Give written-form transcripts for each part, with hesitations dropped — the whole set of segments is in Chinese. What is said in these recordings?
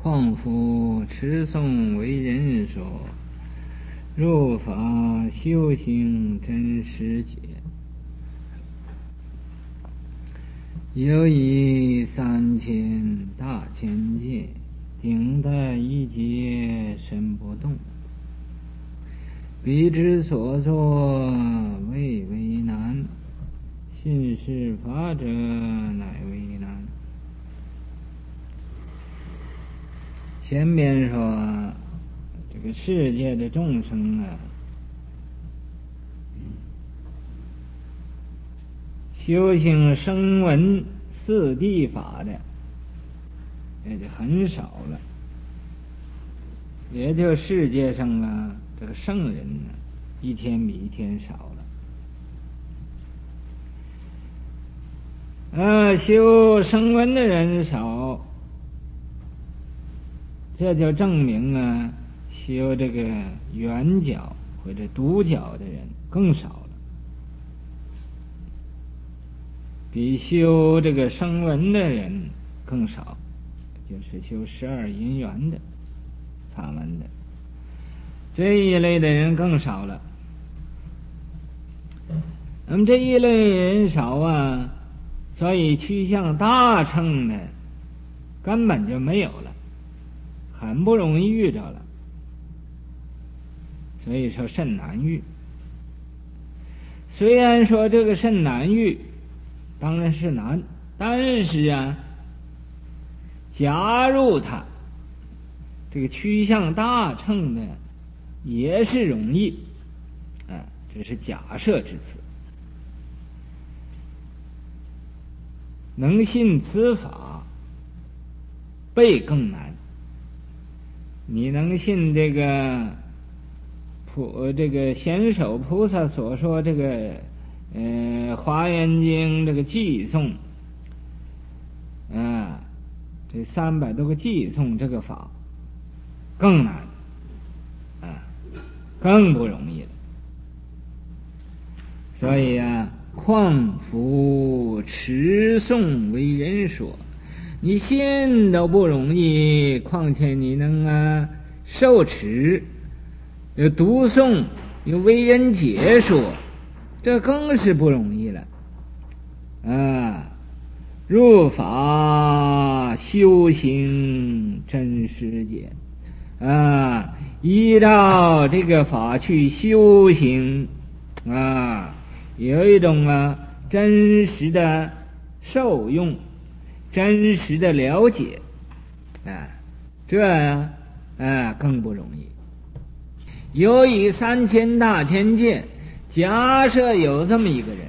况夫持诵为人说，入法修行真实解。有以3000大千界，顶戴一劫身不动。彼之所作，未为难；信是法者，乃为难。前面说这个世界的众生啊，修行声闻四谛法的也就很少了，也就世界上啊这个圣人呢，一天比一天少了。修声闻的人少，这就证明啊，修这个圆角或者独角的人更少了，比修这个声闻的人更少，就是修12因缘的法门的这一类的人更少了。那么这一类人少啊，所以趋向大乘的根本就没有了，很不容易遇着了，所以说甚难遇。虽然说这个甚难遇当然是难，但是啊，假如他这个趋向大乘的也是容易，这是假设之词。能信此法倍更难。你能信这个显首菩萨所说这个华严经这个偈颂这300多个偈颂这个法更难更不容易了。所以况夫持诵为人说，你信都不容易，况且你能受持读诵有为人解说，这更是不容易了。入法修行真实解，依照这个法去修行有一种真实的受用，真实的了解这更不容易。有以3000大千界，假设有这么一个人，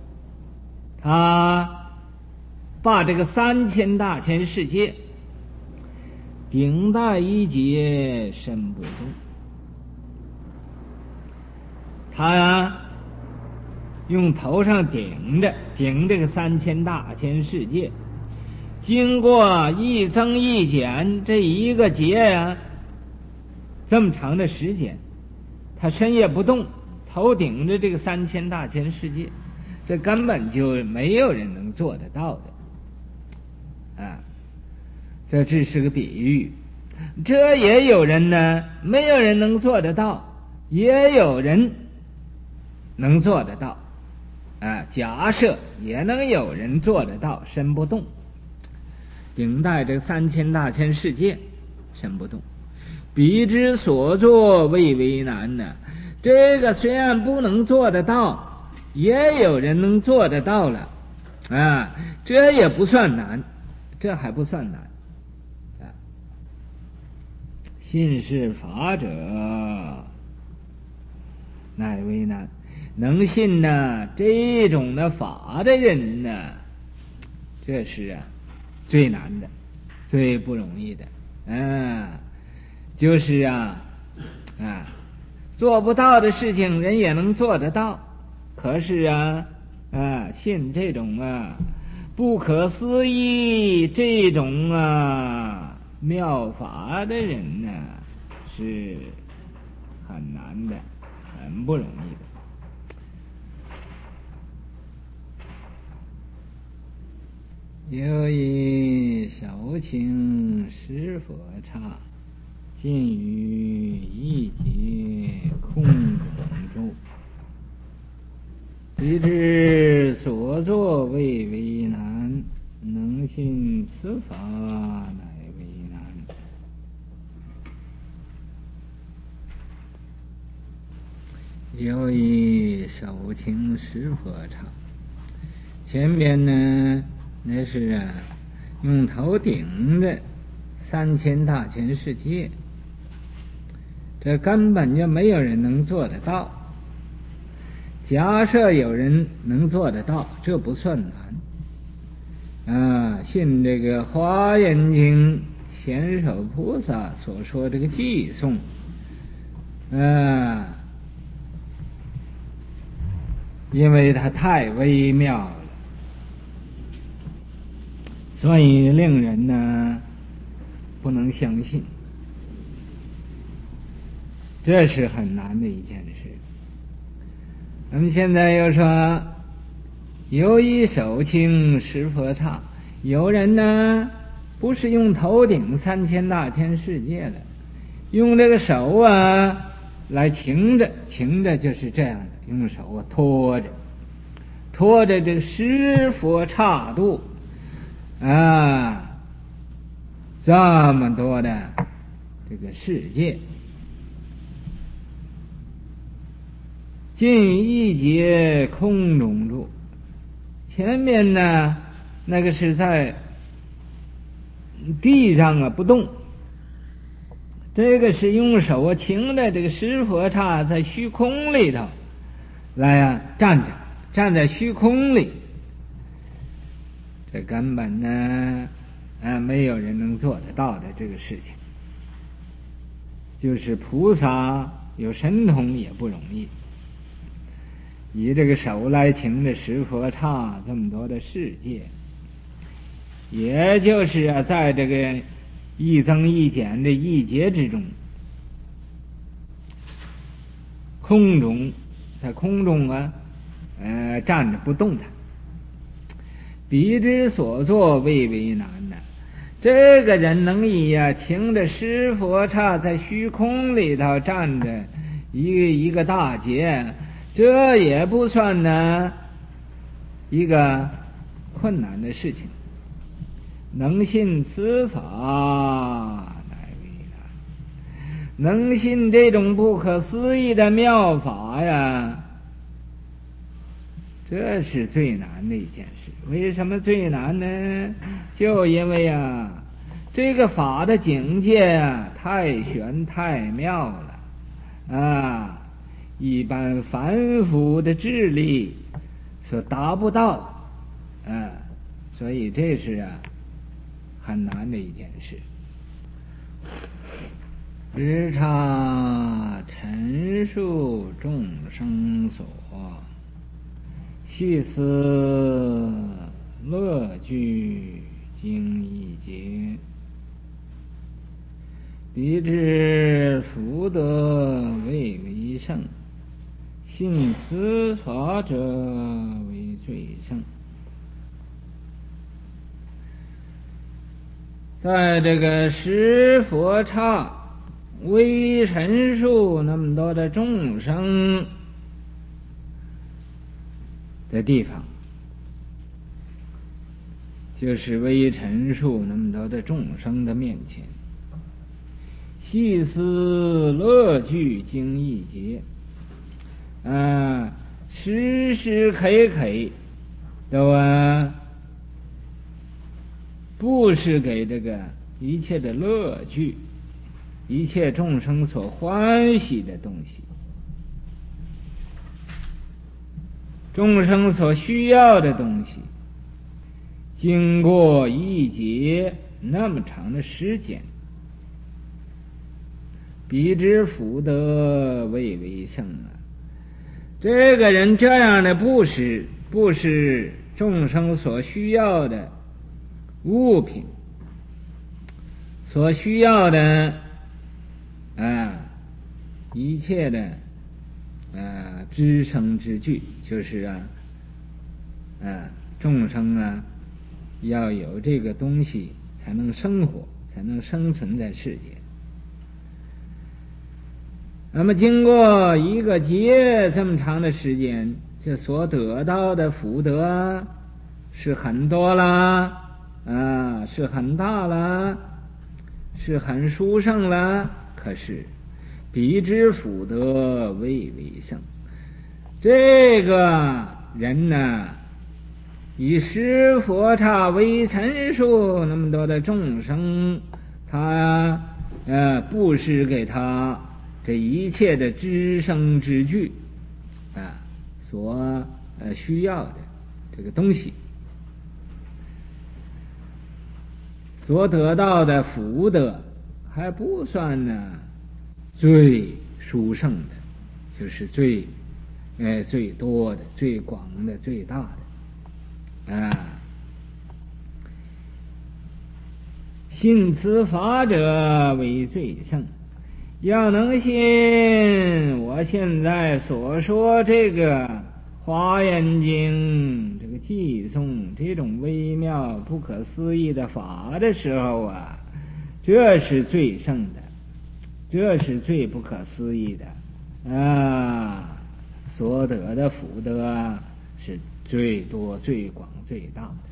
他把这个3000大千世界顶戴一劫身不动，他用头上顶这个3000大千世界，经过一增一减这一个劫这么长的时间，他身也不动，头顶着这个3000大千世界，这根本就没有人能做得到的这只是个比喻。这也有人呢，没有人能做得到，也有人能做得到假设也能有人做得到，身不动，顶戴这3000大千世界，身不动。彼之所作未为难呢，这个虽然不能做得到，也有人能做得到了这也不算难，这还不算难信是法者乃为难。能信这种的法的人呢，这是最难的，最不容易的就是做不到的事情人也能做得到，可是信这种不可思议这种妙法的人呢，是很难的，很不容易的。 又以手清湿佛刹，尽于一劫空中住。彼之所作未为难，能信此法乃为难。又以手清湿佛刹，前边呢那是用头顶着3000大千世界，这根本就没有人能做得到。假设有人能做得到，这不算难。信这个华严经显首菩萨所说这个偈颂，因为它太微妙了，所以令人呢不能相信，这是很难的一件事。那么现在又说有以手清湿佛刹，有人呢不是用头顶3000大千世界的，用这个手来擎着就是这样的，用手拖着这个湿佛刹度这么多的这个世界，尽于一劫空中住。前面呢那个是在地上不动，这个是用手擎着这个湿佛刹在虚空里头来站在虚空里，这根本呢没有人能做得到的这个事情，就是菩萨有神通也不容易，以这个手来擎着湿佛刹这么多的世界，也就是在这个一增一减的一劫之中，在空中站着不动弹。彼之所作未为难的，这个人能以擎着湿佛刹在虚空里头站着一个大劫，这也不算呢一个困难的事情。能信此法乃为难，能信这种不可思议的妙法呀，这是最难的一件事。为什么最难呢？就因为这个法的境界太玄太妙了一般凡夫的智力所达不到所以这是很难的一件事。日差陈述众生所，细思乐具经一劫，彼之福德未为胜，信此法者为最胜。在这个湿佛刹微陈述那么多的众生的地方，就是微陈述那么多的众生的面前，细思乐具经一劫时时刻刻都布施给这个一切的乐具，一切众生所欢喜的东西，众生所需要的东西，经过一劫那么长的时间，彼之福德未为胜这个人这样的布施众生所需要的物品，所需要的一切的知生之具，就是众生要有这个东西才能生活，才能生存在世界。那么经过一个劫这么长的时间，这所得到的福德是很多啦，是很大啦，是很殊胜啦。可是彼之福德未为胜，这个人呢，以十佛刹为陈数那么多的众生，他布施给他这一切的知生之具所需要的这个东西，所得到的福德还不算呢最殊胜的，就是最多的、最广的、最大的信此法者为最胜。要能信我现在所说这个华严经这个偈颂这种微妙不可思议的法的时候这是最胜的，这是最不可思议的所得的福德是最多、最广、最大的。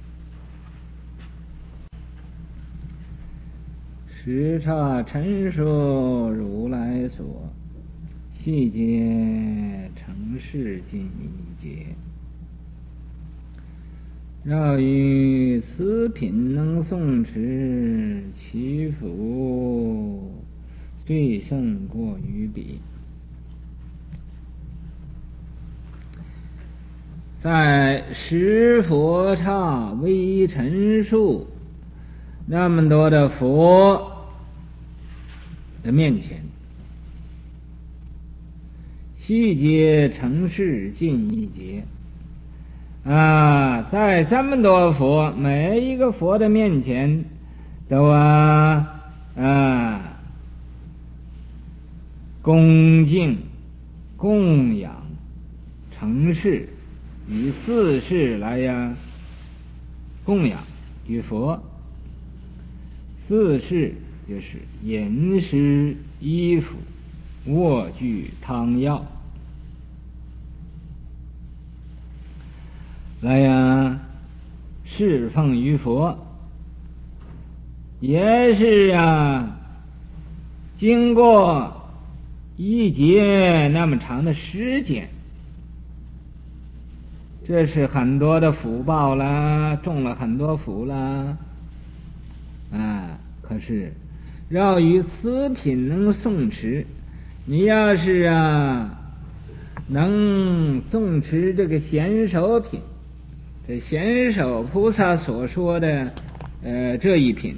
十刹陈述如来所，细节成事尽一劫。绕于此品能诵持，其福最胜过于彼。在十佛刹微陈述那么多的佛的面前，细节成事尽一劫在这么多佛每一个佛的面前都恭敬供养成事，以四事来供养于佛。四事就是饮食、衣服、卧具、汤药，来侍奉于佛，也是经过一劫那么长的时间，这是很多的福报啦，种了很多福啦可是绕于此品能诵持，你要是能诵持这个贤首品，这贤首菩萨所说的这一品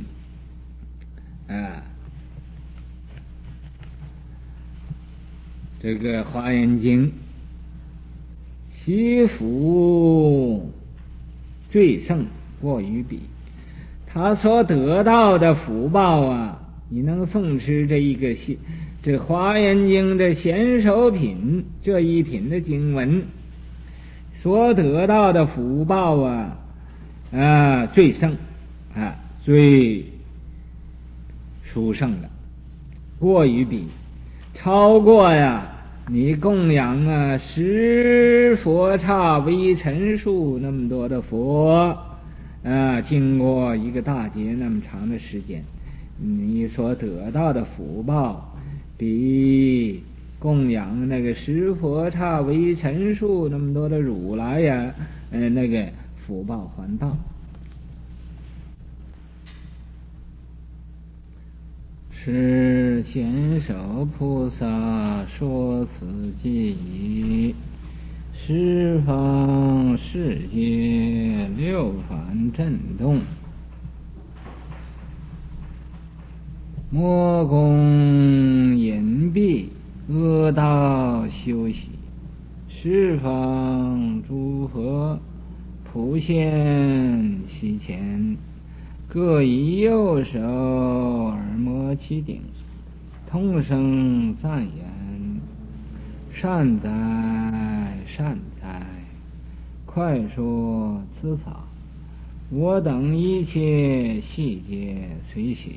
这个华严经，其福最胜过于彼。他所得到的福报你能诵持这华严经的贤首品这一品的经文，所得到的福报最胜最殊胜的，过于彼，超过你供养十佛刹微陈数那么多的佛经过一个大劫那么长的时间，你所得到的福报比供养那个十佛刹微陈数那么多的如来那个福报还大。是贤首菩萨说此偈已，十方世界六凡震动，魔宫隐蔽，阿道休息，十方诸佛普现其前，各以右手耳摩其顶，同声赞言：善哉善哉，快说此法， 我等一切细节随喜。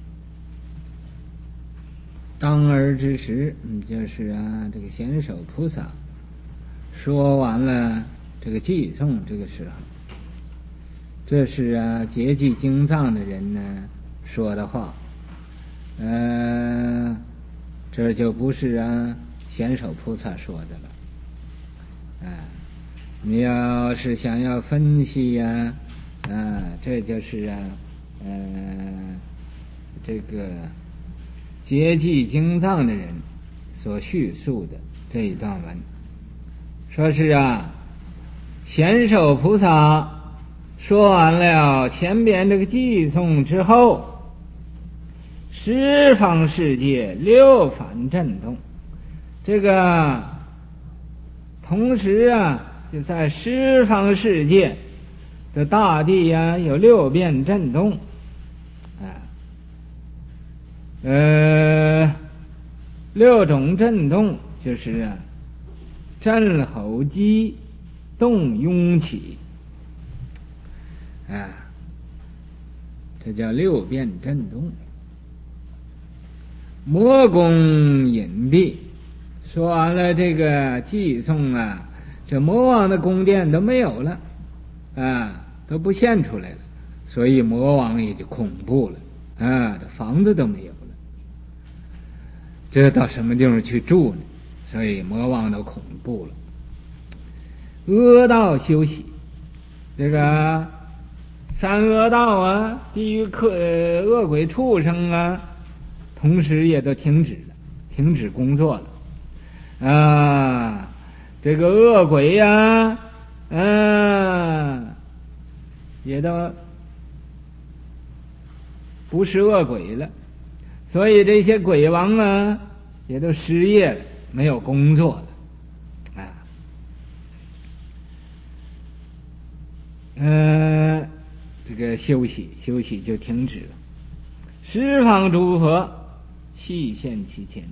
当儿之时，就是这个贤首菩萨说完了这个偈颂，这个时候，这是结集经藏的人呢说的话，这就不是贤首菩萨说的了。你要是想要分析这就是这个结集经藏的人所叙述的这一段文，说是贤首菩萨说完了前边这个偈颂之后，十方世界六反震动，这个同时就在十方世界的大地有六遍震动，六种震动就是震吼激动拥起，这叫六遍震动。魔宫隐蔽，说完了这个偈颂这魔王的宫殿都没有了都不现出来了，所以魔王也就恐怖了这房子都没有了，这到什么地方去住呢？所以魔王都恐怖了。恶道休息，这个三恶道地狱恶鬼畜生同时也都停止了，停止工作了这个恶鬼也都不是恶鬼了，所以这些鬼王也都失业了，没有工作了这个休息就停止了。十方诸佛悉现其前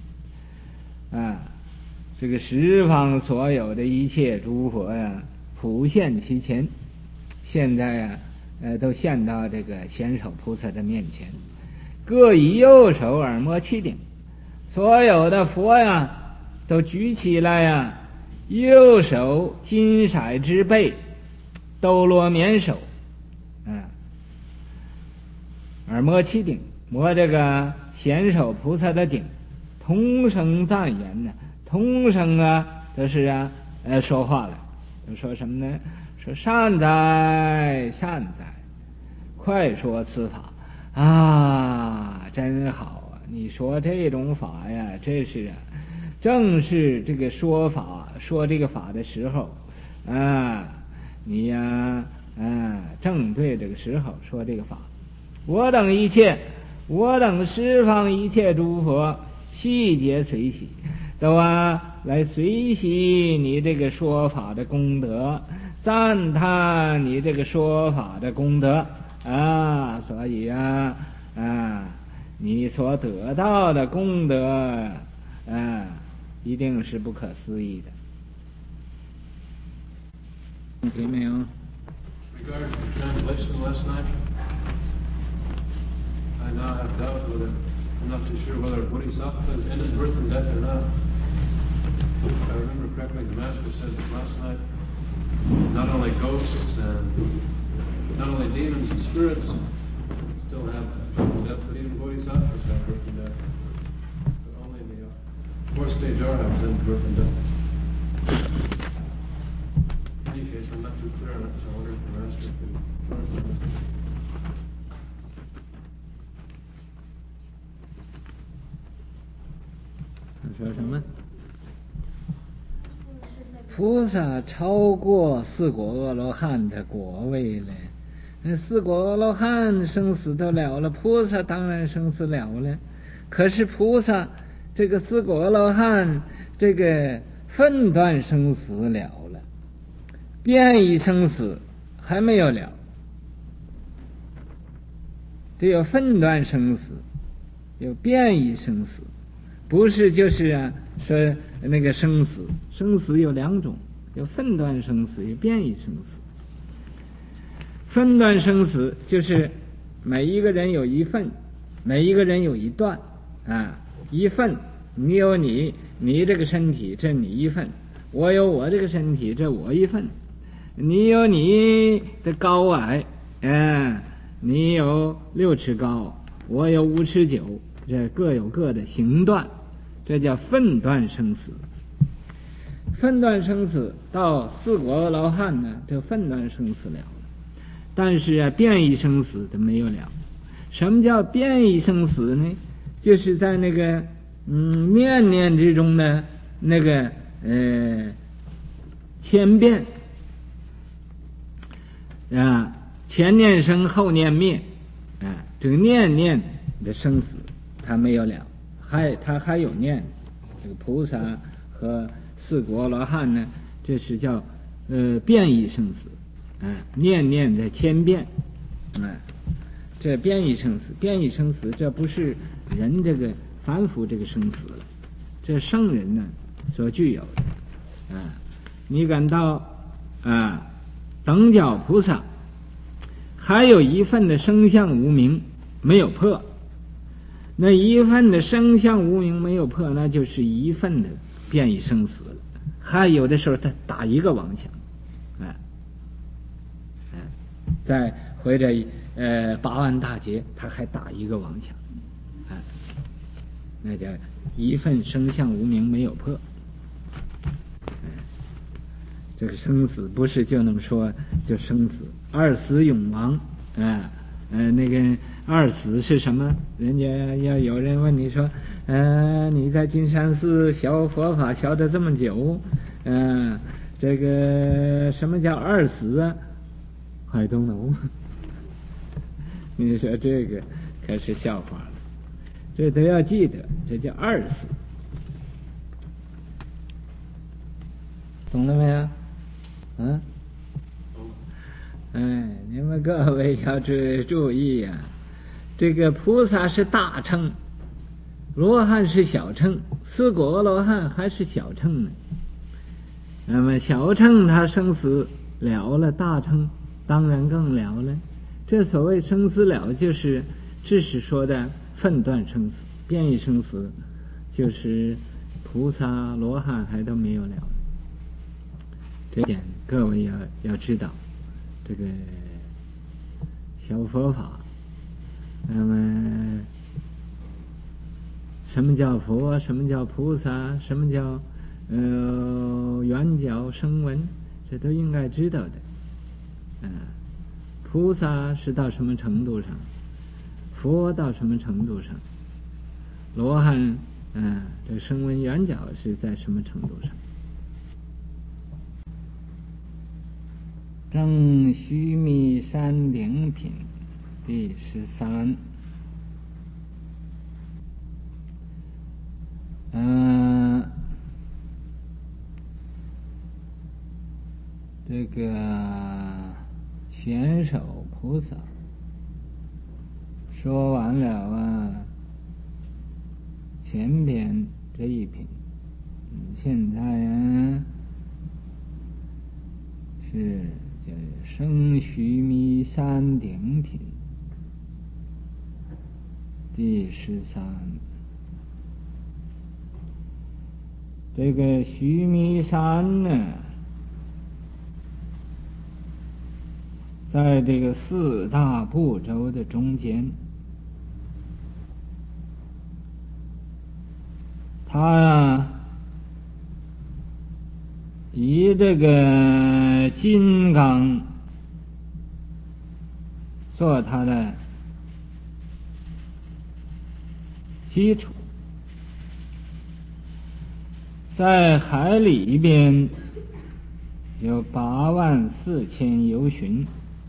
这个十方所有的一切诸佛普现其前，现在都现到这个贤首菩萨的面前，各以右手耳摩七顶，所有的佛都举起来右手金色之背，兜罗绵手耳摩七顶，摩这个贤首菩萨的顶，同声赞言同声都是说话了，都说什么呢？说善哉善哉，快说此法真好你说这种法这是正是这个说这个法的时候你正对这个时候说这个法。我等十方一切诸佛悉皆随喜，都来随喜你这个说法的功德，赞叹你这个说法的功德所以你所得到的功德一定是不可思议的。问题没有 Regards to translation last night, I now have doubt whether, I'm not too sure whether Bodhisattvas ended birth and death or not. If I remember correctly, the Master said that last night, not only ghosts and not only demons and spirits still have birth and death, but even Bodhisattvas have birth and death. But only the fourth stage arhats end birth and death. In any case, I'm not too clear on it, so I wonder if the Master could clarify this. 他说什么？菩萨超过四果阿罗汉的果位了，那四果阿罗汉生死都了了，菩萨当然生死了了。可是菩萨这个四果阿罗汉这个分段生死了了，变异生死还没有了，这有分段生死，有变异生死，不是就是说那个生死有两种，有分段生死，有变异生死。 分段生死就是每一个人有一份，每一个人有一段啊，一份，你有你这个身体，这你一份；我有我这个身体，这我一份；你有你的高矮，你有6尺高，我有5尺9，这各有各的形段，这叫分段生死。分段生死到四果阿罗汉呢，这分段生死了，但是变异生死它没有了。什么叫变异生死呢？就是在那个念念之中的那个千变啊，前念生后念灭啊，这个念念的生死它没有了，它还有念。这个菩萨和四果阿罗汉呢，这是叫变异生死念念在千变这变异生死，变异生死这不是人这个凡夫这个生死了，这圣人呢所具有的你感到等觉菩萨还有一份的生相无明没有破，那一份的生相无明没有破，那就是一份的变异生死了。还有的时候他打一个妄想再回着8万大劫他还打一个妄想那叫一份生相无明没有破这个生死不是就那么说就生死，二死永亡那个二死是什么？人家要有人问你说你在金山寺学佛法学得这么久这个什么叫二死啊？I don't know 你说这个可是笑话了，这都要记得，这叫二死，懂了没有？你们各位要注意这个菩萨是大乘，罗汉是小乘，四果阿罗汉还是小乘呢。那么小乘他生死了了，大乘当然更了了。这所谓生死了，就是只是说的分段生死，变异生死就是菩萨罗汉还都没有了。这点各位要知道，这个小佛法，那么什么叫佛，什么叫菩萨，什么叫圆觉声闻，这都应该知道的菩萨是到什么程度上，佛到什么程度上，罗汉这个声闻圆觉是在什么程度上。正须弥山顶品第13这个贤首菩萨说完了前边这一品，现在是叫生须弥山顶品第13。这个须弥山呢，在这个4大部洲的中间，它以这个金刚做它的基础，在海里边有84000由旬，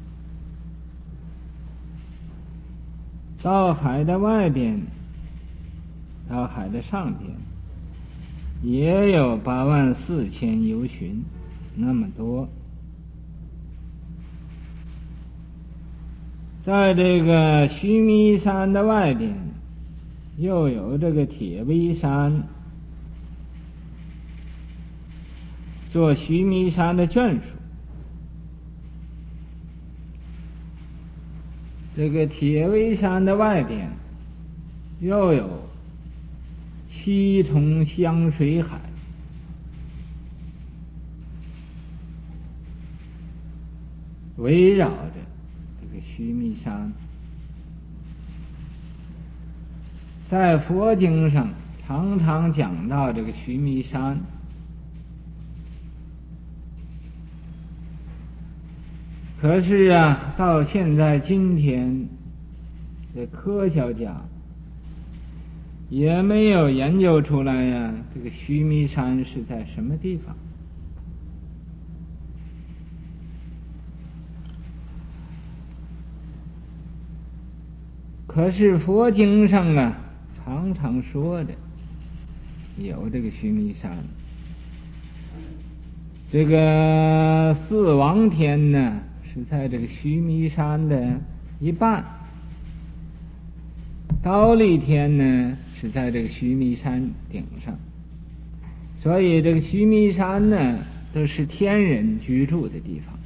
到海的外边，到海的上边也有84000由旬，那么多。在这个须弥山的外边又有这个铁围山做须弥山的眷属， 这个铁围山的外边又有7重香水海，围绕着这个须弥山。在佛经上常常讲到这个须弥山，可是啊，到现在今天的科学家也没有研究出来呀，这个须弥山是在什么地方。可是佛经上啊常常说的有这个须弥山。这个四王天呢是在这个须弥山的一半，忉利天呢是在这个须弥山顶上，所以这个须弥山呢都是天人居住的地方，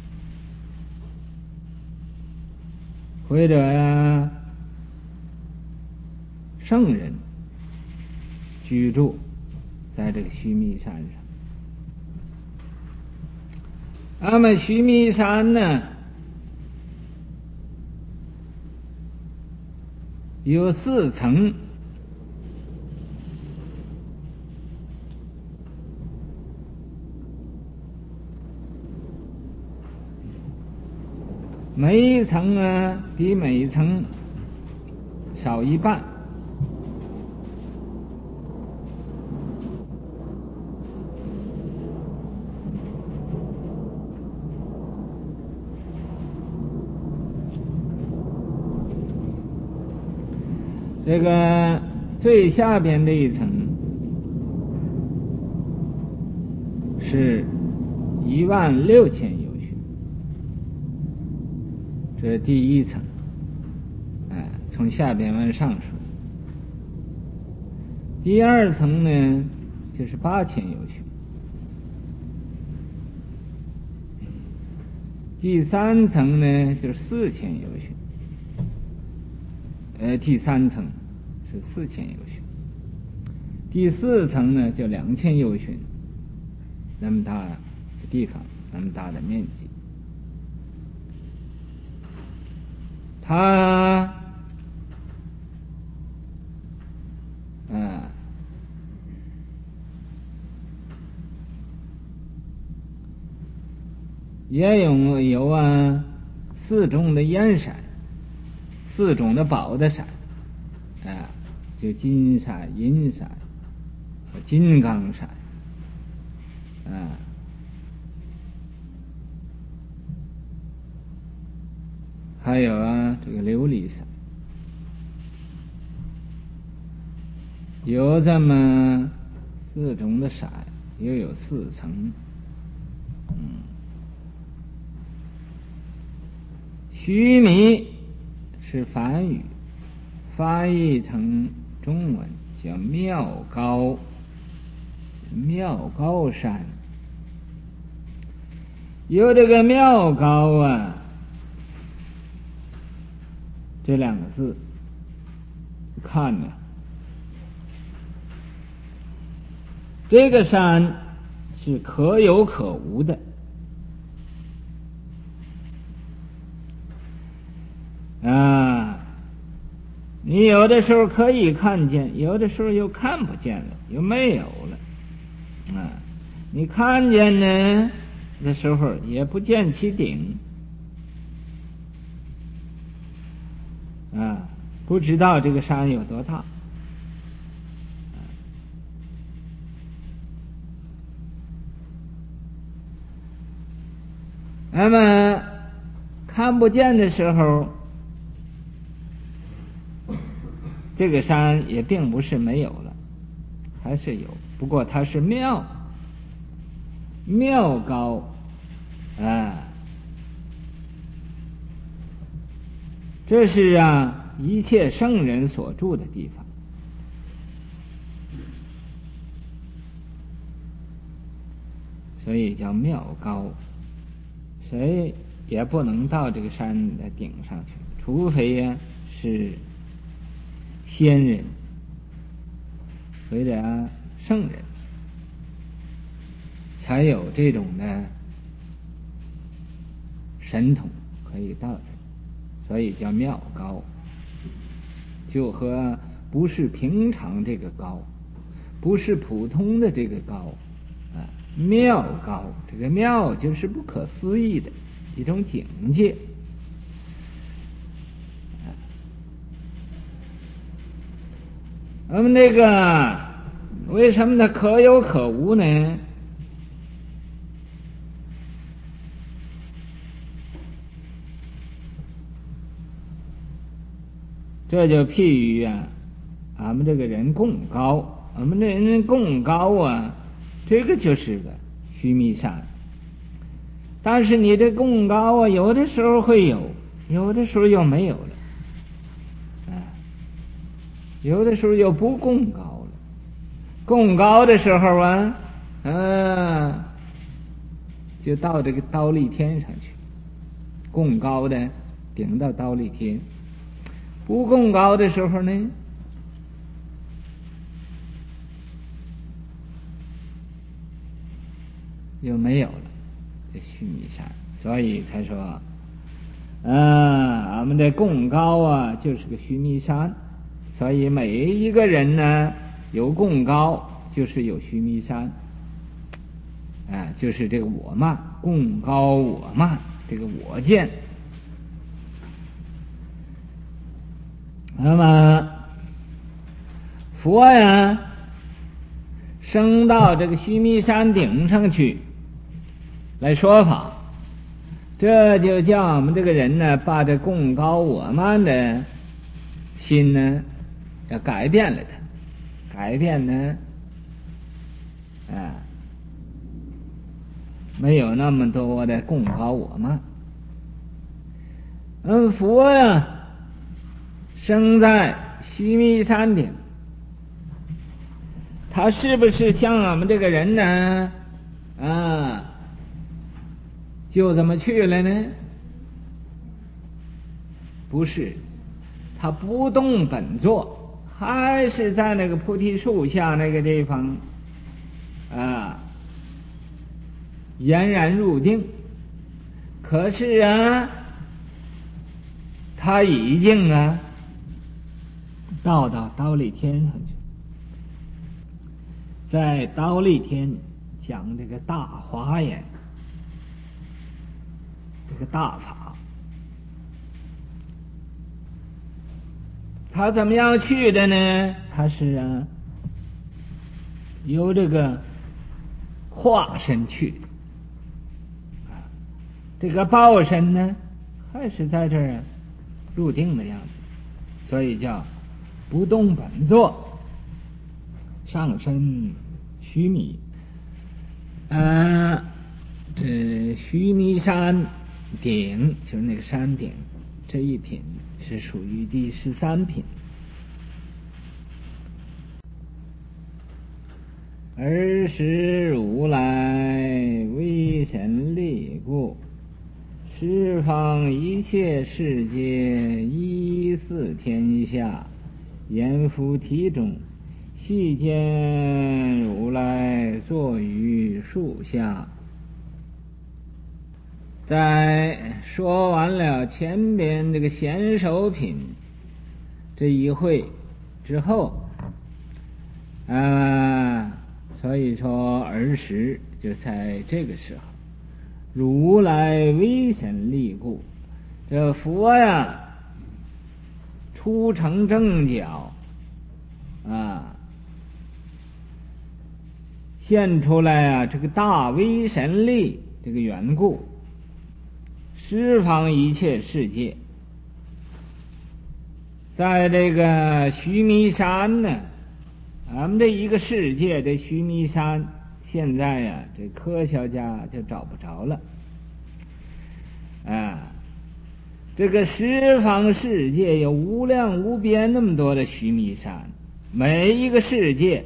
或者呀圣人居住在这个须弥山上。那么须弥山呢有4层，每一层啊比每一层少一半。这个最下边这一层是16000由旬，这是第一层，从下边往上说。第二层呢就是8000由旬，第三层呢就是4000由旬。第三层是4000由旬，第四层呢就2000由旬，那么大的地方，那么大的面积。它也有4种的烟色，4种的宝的色，就金色、银色和金刚色，还有这个琉璃色，有这么4种的色，又有4层。须弥是梵语，翻译成中文叫妙高，妙高山。有这个妙高这2个字看呢，这个山是可有可无的，你有的时候可以看见，有的时候又看不见了，又没有了。你看见呢的时候也不见其顶，不知道这个山有多大。那么看不见的时候，这个山也并不是没有了，还是有，不过它是妙高，这是一切圣人所住的地方。所以叫妙高，谁也不能到这个山的顶上去， 除非呀是仙人或者圣人，才有这种的神通可以到这，所以叫妙高，就和不是平常这个高，不是普通的这个高啊，妙高，这个妙就是不可思议的一种境界。那么这个为什么它可有可无呢？这就譬喻俺们这个人供高，俺们这人供高这个就是个须弥山。但是你这供高有的时候会有，有的时候又没有了，有的时候又不供高了。供高的时候就到这个忉利天上去，供高的顶到忉利天。不供高的时候呢，又没有了这须弥山。所以才说俺们这供高就是个须弥山。所以每一个人呢有供高就是有须弥山，就是这个我慢，供高我慢，这个我见。那么佛升到这个须弥山顶上去来说法，这就叫我们这个人呢把这供高我慢的心呢要改变了它，改变呢没有那么多的供高我慢。佛生在须弥山顶，他是不是像我们这个人呢就这么去了呢？不是，他不动本座，还是在那个菩提树下那个地方俨然入定。可是他已经到忉利天上去，在忉利天讲这个大华严，这个大法。他怎么样去的呢？他是由这个化身去的，这个报身呢还是在这儿入定的样子，所以叫不动本座，上身须弥。这须弥山顶就是那个山顶，这一品是属于第13品。尔时如来威神力故，十方一切世界依四天下，阎浮提中，悉见如来坐于树下。在说完了前边这个贤首品这一会之后所以说儿时就在这个时候，如来威神力故，这佛出成正觉现出来这个大威神力这个缘故，十方一切世界，在这个须弥山呢，俺们这一个世界，这须弥山现在这科学家就找不着了这个十方世界有无量无边那么多的须弥山，每一个世界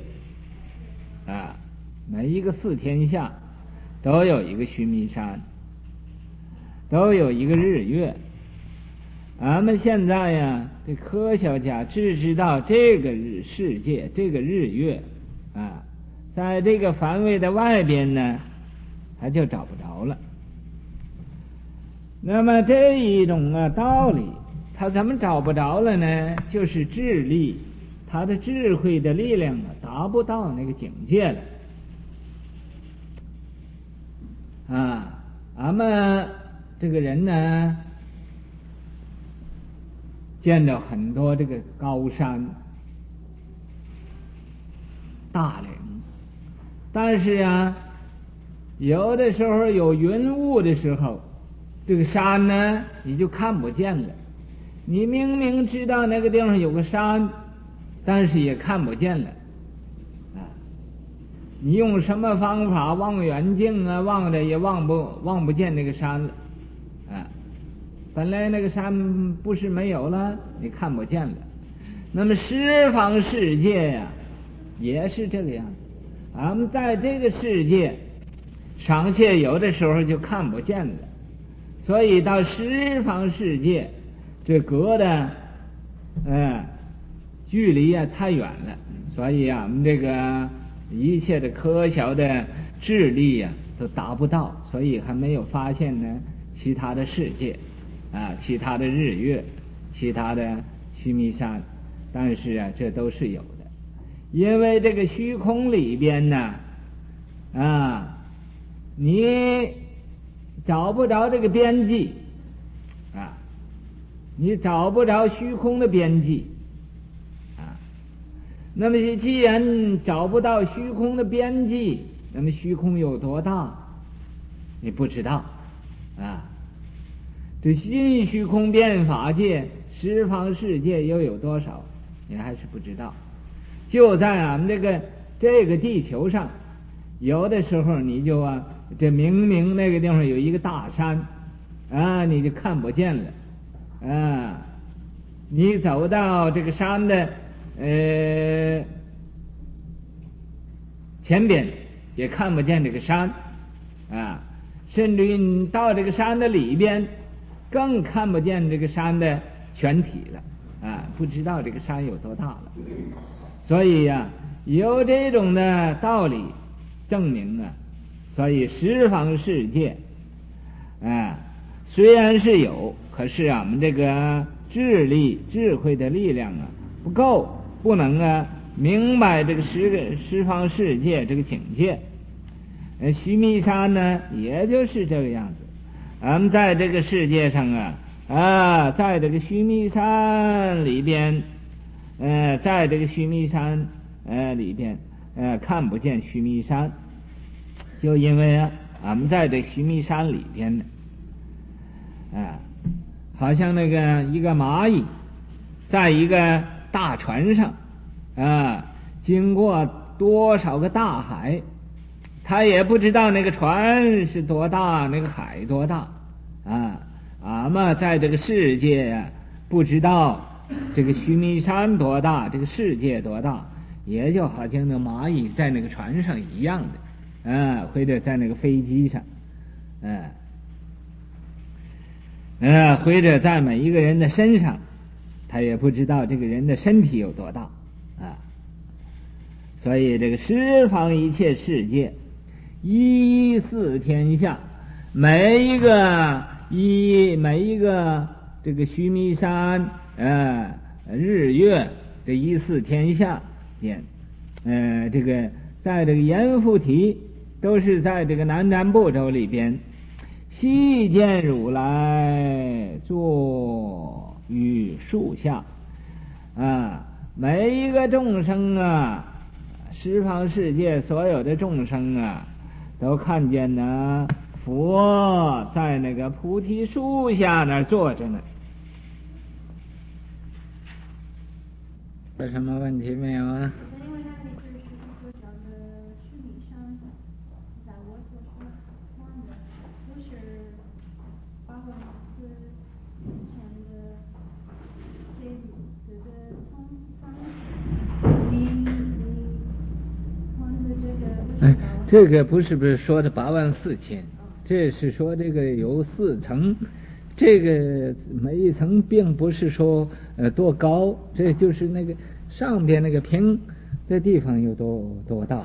每一个四天下都有一个须弥山，都有一个日月俺们现在呀，这科学家只知道这个世界，这个日月啊，在这个范围的外边呢，他就找不着了。那么这一种道理，他怎么找不着了呢？就是智力，他的智慧的力量达不到那个境界了啊。俺们这个人呢，见到很多这个高山大岭，但是啊，有的时候有云雾的时候，这个山呢你就看不见了。你明明知道那个地方有个山，但是也看不见了啊。你用什么方法望远镜啊，望着也望不见那个山了啊。本来那个山不是没有了，你看不见了。那么十方世界呀，也是这个样子。俺们在这个世界尚且有的时候就看不见了，所以到十方世界这隔的距离太远了，所以我们这个一切的科学的智力都达不到，所以还没有发现呢其他的世界其他的日月，其他的须弥山，但是这都是有的。因为这个虚空里边呢你找不着这个边际你找不着虚空的边际那么既然找不到虚空的边际，那么虚空有多大你不知道这心虚空变法界十方世界又有多少你还是不知道。就在俺们这个地球上，有的时候你就这明明那个地方有一个大山你就看不见了你走到这个山的前边也看不见这个山甚至于你到这个山的里边更看不见这个山的全体了不知道这个山有多大了。所以有这种的道理证明所以十方世界虽然是有，可是我们这个智慧的力量不够，不能明白这个十方世界这个境界。须弥山呢也就是这个样子。俺们在这个世界上在这个须弥山里边在这个须弥山里边看不见须弥山，就因为俺们在这须弥山里边呢好像那个一个蚂蚁在一个大船上经过多少个大海，他也不知道那个船是多大，那个海多大俺们在这个世界不知道这个须弥山多大，这个世界多大，也就好像那蚂蚁在那个船上一样的或者在那个飞机上或者在每一个人的身上，他也不知道这个人的身体有多大所以这个十方一切世界一四天下，每一个这个须弥山日月这一四天下间这个在这个阎浮提都是在这个南瞻部洲里边，悉见如来坐于树下每一个众生十方世界所有的众生都看见佛在那个菩提树下那坐着呢。有什么问题没有啊？ 因为那个是说讲的须弥山，在我所说的不是8万4前的这个从这个不是说的84000，这是说这个有4层这个每一层并不是说多高，这就是那个上边那个平的地方有多大。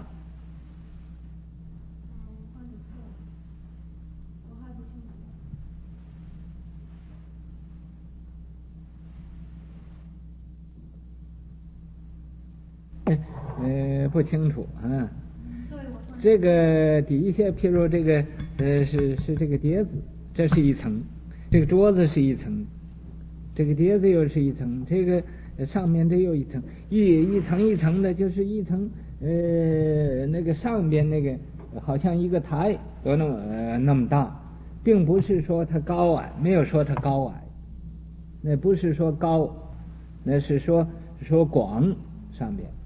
不清楚啊。这个底下，譬如这个是这个碟子，这是一层，这个桌子是一层，这个碟子又是一层，这个上面这又一层，一层一层的，就是一层那个上边那个好像一个台多那么大，并不是说它高矮，没有说它高矮，那不是说高，那是说广上边。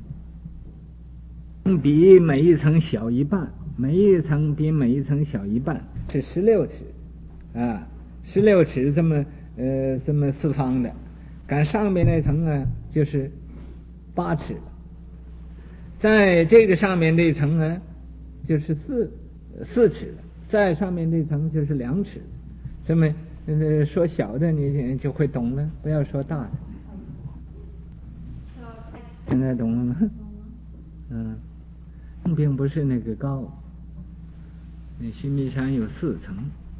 比每一层小一半，每一层比每一层小一半，是16尺啊，16尺这么四方的，赶上面那层呢就是8尺了，在这个上面这层呢就是4尺了，在上面这层就是2尺，这么说小的你就会懂了，不要说大的。现在懂了吗？并不是那个高。那须弥山有4层。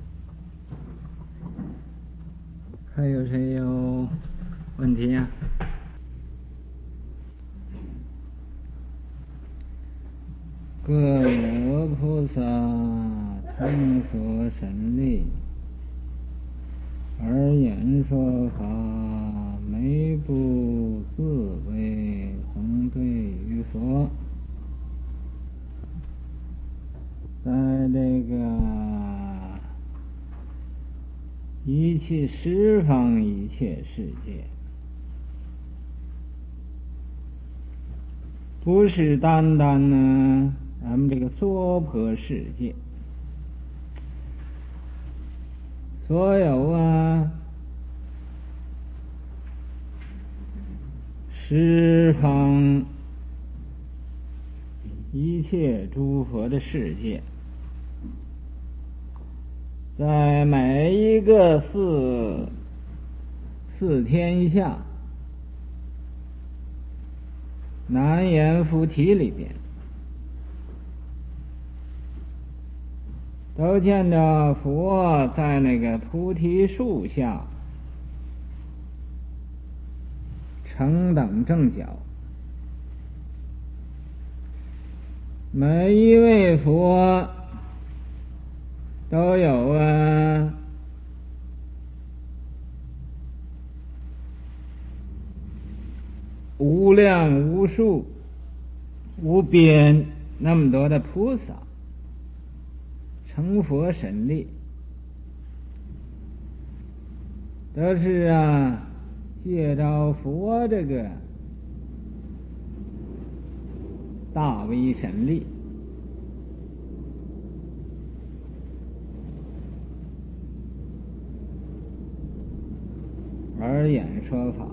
还有谁有问题呀？各有菩萨成佛神力，而言说法，每不自为同对于佛。在这个一切十方一切世界，不是单单呢咱们这个娑婆世界，所有十方一切诸佛的世界，在每一个四天下南阎浮提里边，都见着佛在那个菩提树下成等正觉，每一位佛都有无量无数无边那么多的菩萨成佛神力，都是借着佛这个大威神力，而演说法，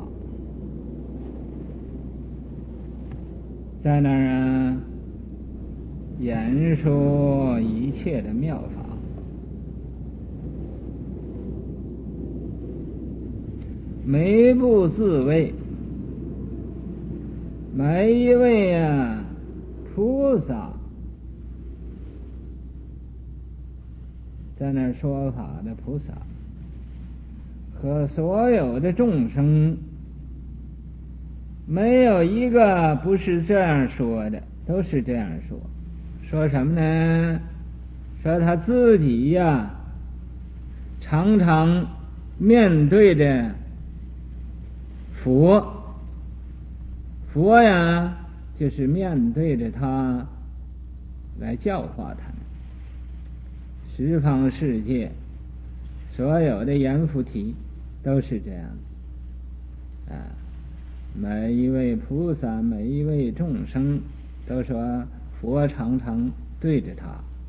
在那儿演说一切的妙法，每不自为，每一位菩萨在那儿说法的菩萨和所有的众生，没有一个不是这样说的，都是这样说。说什么呢？说他自己常常面对着佛就是面对着他来教化他们。十方世界所有的阎浮提都是这样子每一位菩萨，每一位众生都说佛常常对着他，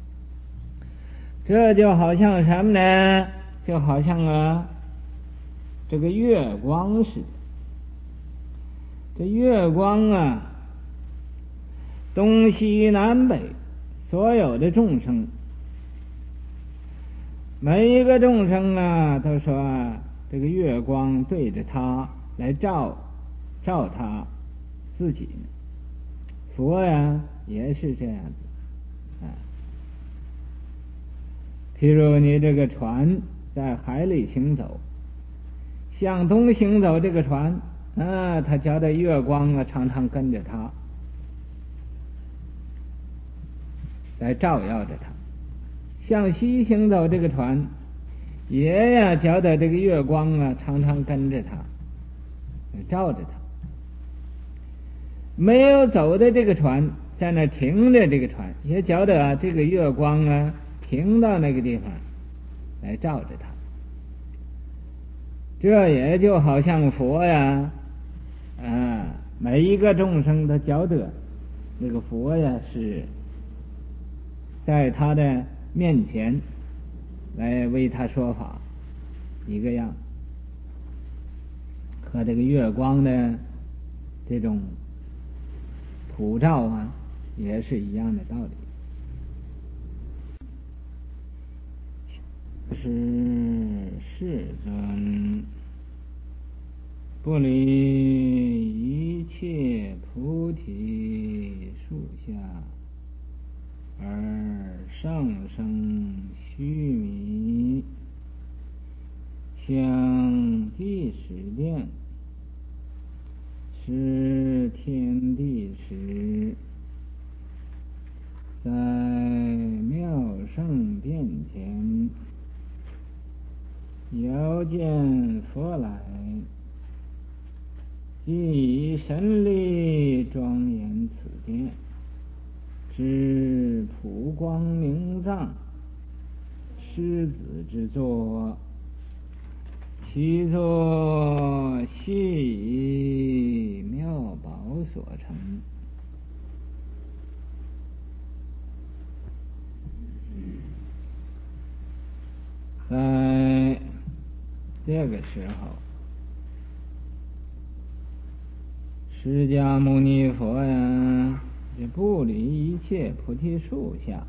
这就好像什么呢？就好像这个月光似的。这月光东西南北所有的众生每一个众生啊，都说这个月光对着他来照他自己呢。佛呀也是这样子啊。譬如你这个船在海里行走，向东行走，这个船啊，他觉得月光啊常常跟着他，来照耀着他。向西行走，这个船也呀觉得这个月光啊常常跟着他，照着他。没有走的这个船在那停着，这个船也觉得啊这个月光啊停到那个地方来照着他。这也就好像佛呀每一个众生都觉得那个佛呀是在他的面前来为他说法一个样，和这个月光的这种普照啊也是一样的道理。是世尊不离一切菩提树下，而上升须弥，向地始殿，是天地时，在妙圣殿前，遥见佛来，即以神力庄严此殿，知普光明藏，狮子之作，其作系以妙宝所成。在这个时候，释迦牟尼佛呀，这不离一切菩提树下，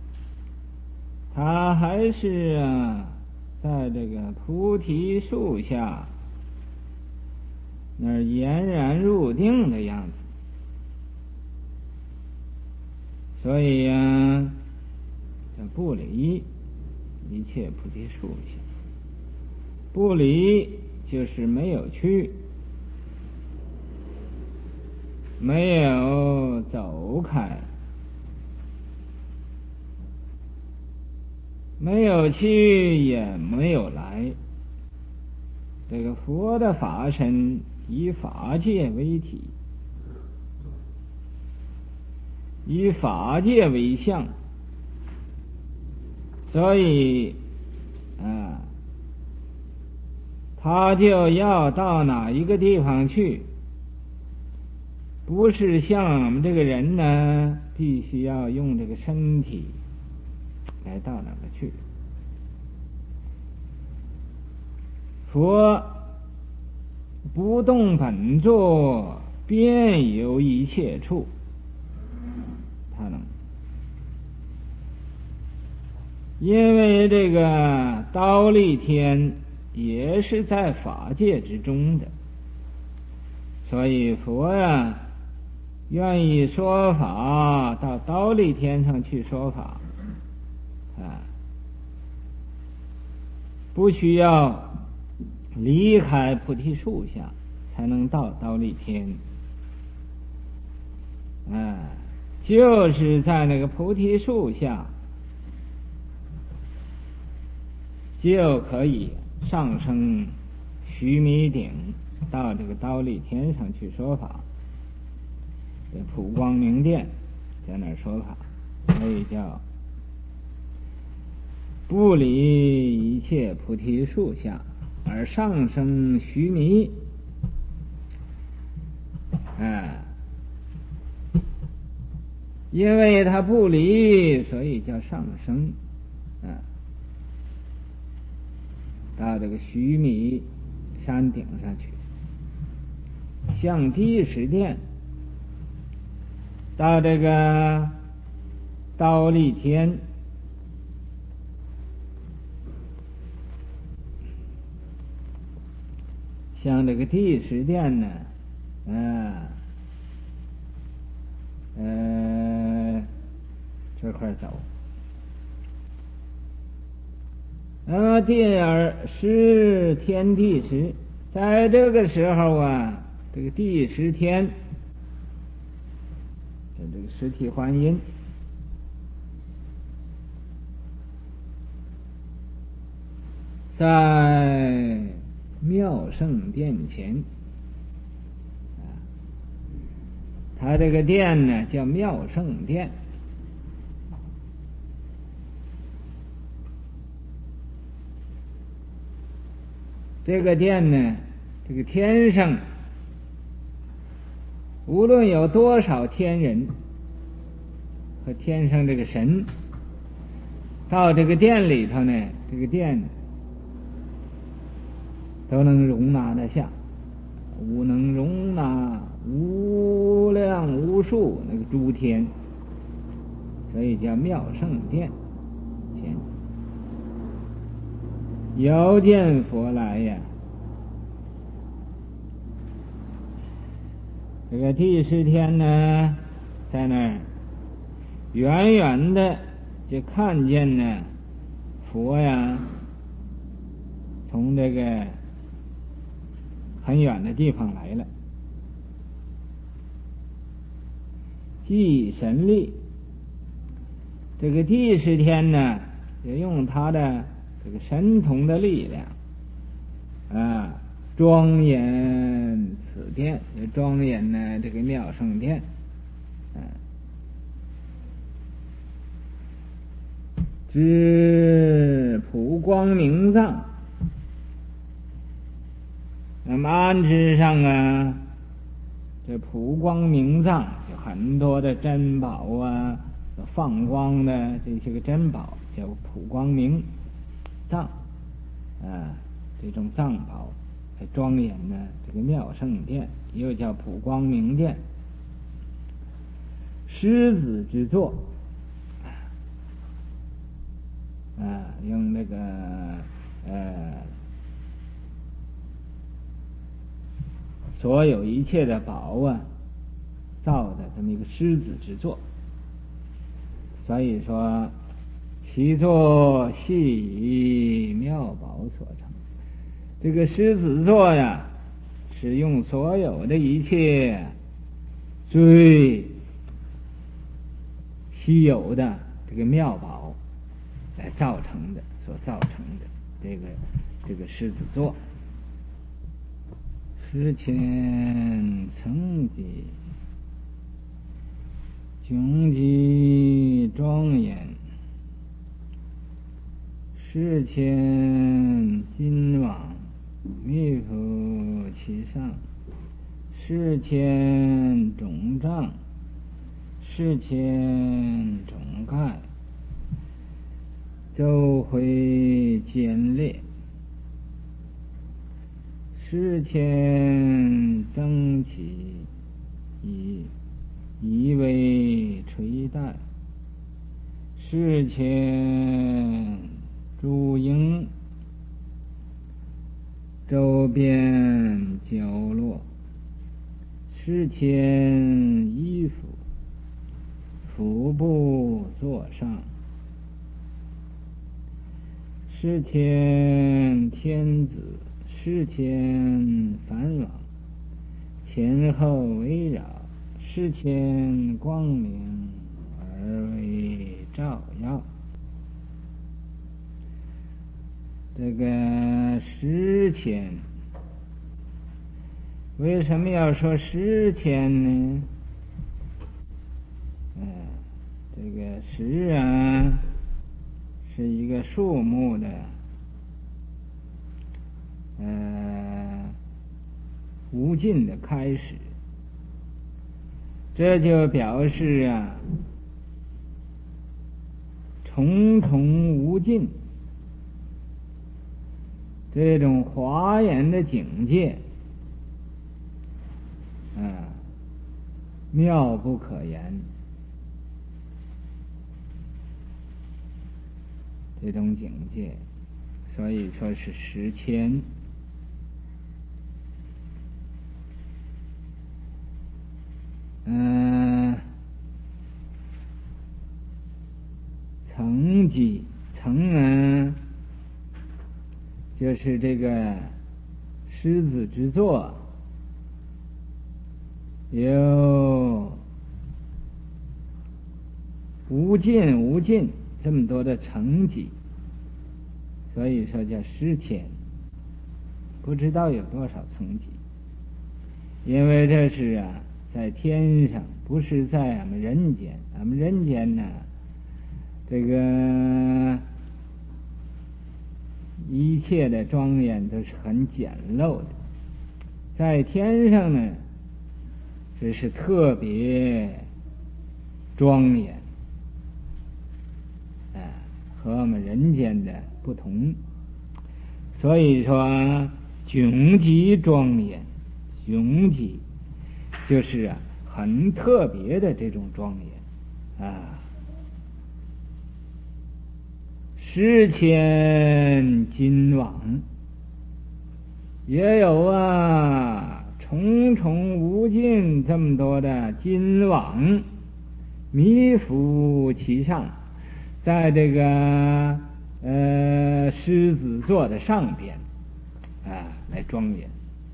他还是在这个菩提树下那儿俨然入定的样子。所以这不离一切菩提树下，不离就是没有去，没有走开，没有去也没有来。这个佛的法身以法界为体，以法界为相，所以他就要到哪一个地方去，不是像我们这个人呢，必须要用这个身体来到哪个去。佛不动本座，遍游一切处，他能。因为这个忉利天也是在法界之中的，所以佛愿意说法到忉利天上去说法不需要离开菩提树下才能到忉利天就是在那个菩提树下就可以上升须弥顶，到这个忉利天上去说法。这普光明殿在那儿说法，所以叫不离一切菩提树下，而上升须弥因为它不离，所以叫上升到这个须弥山顶上去，向地始殿，到这个忉利天像这个第十殿呢，这块走。第10天第10，在这个时候啊，这个第10天，这个实体还音，在妙圣殿前，他这个殿呢叫妙圣殿。这个殿呢，这个天上无论有多少天人和天上这个神，到这个殿里头呢，这个殿都能容纳得下，能容纳无量无数那个诸天，所以叫妙圣殿前。遥见佛来呀，这个第10天呢，在那儿远远的就看见呢佛呀，从这个很远的地方来了，即神力。这个第10天呢，也用他的这个神通的力量庄严此殿，庄严呢这个妙圣殿，知普光明藏。那么安置上啊，这普光明藏有很多的珍宝啊，放光的这些个珍宝叫普光明藏这种藏宝还庄严呢这个妙圣殿，又叫普光明殿。狮子之座用那个所有一切的宝造的这么一个狮子之座，所以说其座系以妙宝所成。这个狮子座呀，是用所有的一切最稀有的这个妙宝来造成的，所造成的这个狮子座。10千层级穷极庄严，10千金网密覆其上，10千种帐，10千种盖，周回坚列，10千增起以为垂带，10千诸营周边角落，10千衣服腹部座上，10千天子，10千梵网前后围绕，10千光明而为照耀。这个10千，为什么要说10千呢？这个10是一个数目的无尽的开始，这就表示重重无尽这种华严的境界妙不可言，这种境界，所以说是10千。 是这个狮子之座有无尽这么多的层级，所以说叫诗签，不知道有多少层级。因为这是在天上，不是在俺们人间。俺们人间呢，这个一切的庄严都是很简陋的，在天上呢，这是特别庄严，和我们人间的不同。所以说穷极庄严，穷极就是很特别的这种庄严诗签金网，也有重重无尽这么多的金网弥覆其上，在这个狮子座的上边来庄严。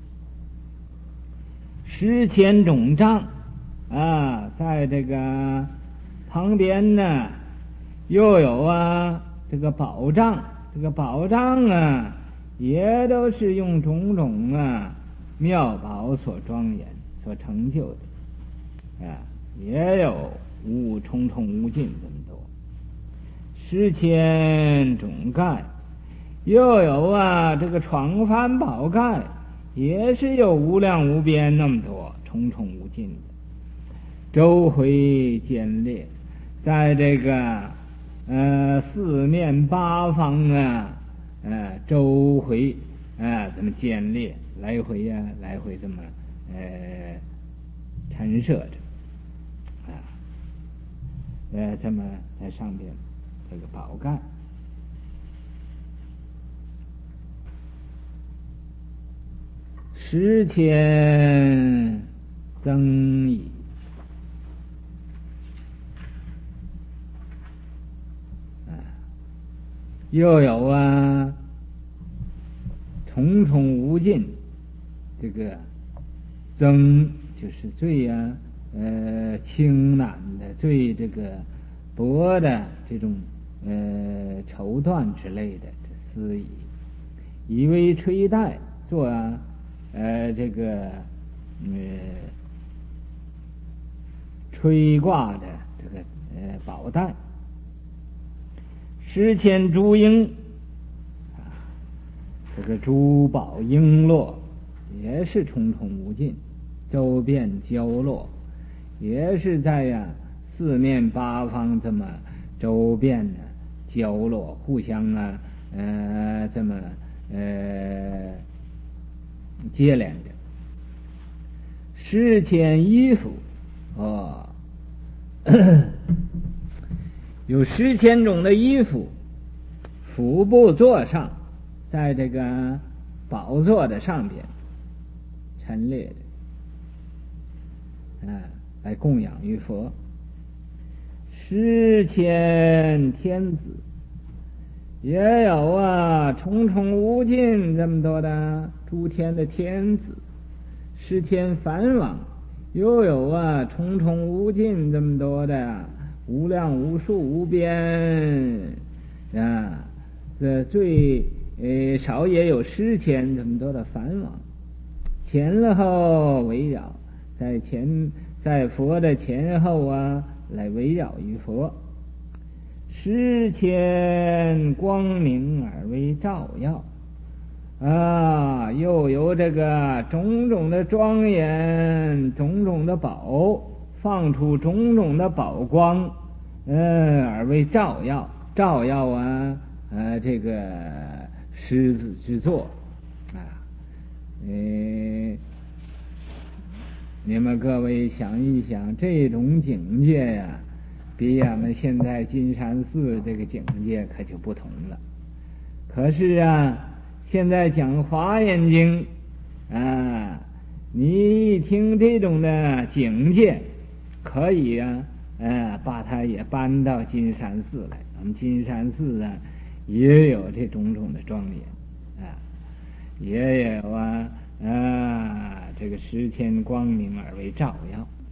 诗签总帐在这个旁边呢，又有这个宝帐，这个宝帐也都是用种种妙宝所庄严所成就的也有重重无尽这么多。诗签总盖，又有这个床幡宝盖，也是有无量无边那么多重重无尽的。周回坚列，在这个四面八方周回这么坚列，来回这么陈设着这么在上边这个宝盖。诗签增益，又有重重无尽，这个增就是最轻难的，最这个薄的这种绸缎之类的丝衣，以为吹带做这个吹挂的这个宝带。诗签珠缨这个珠宝璎珞也是重重无尽，周遍交落，也是在四面八方这么周遍的交落，互相这么接连着。诗签衣服有诗签种的衣服，腹部座上，在这个宝座的上边陈列的来供养于佛。诗签天子，也有重重无尽这么多的诸天的天子。诗签梵网，又有重重无尽这么多的无量无数无边这最少也有诗签这么多的梵网，前后围绕，在佛的前后来围绕于佛。诗签光明而为照耀又有这个种种的庄严，种种的宝，放出种种的宝光而为照耀，照耀这个狮子之座你们各位想一想，这种境界比俺们现在金山寺这个境界可就不同了。可是现在讲华严经你一听这种的境界，可以把它也搬到金山寺来。我们金山寺也有这种种的庄严也有这个10千光明而为照耀。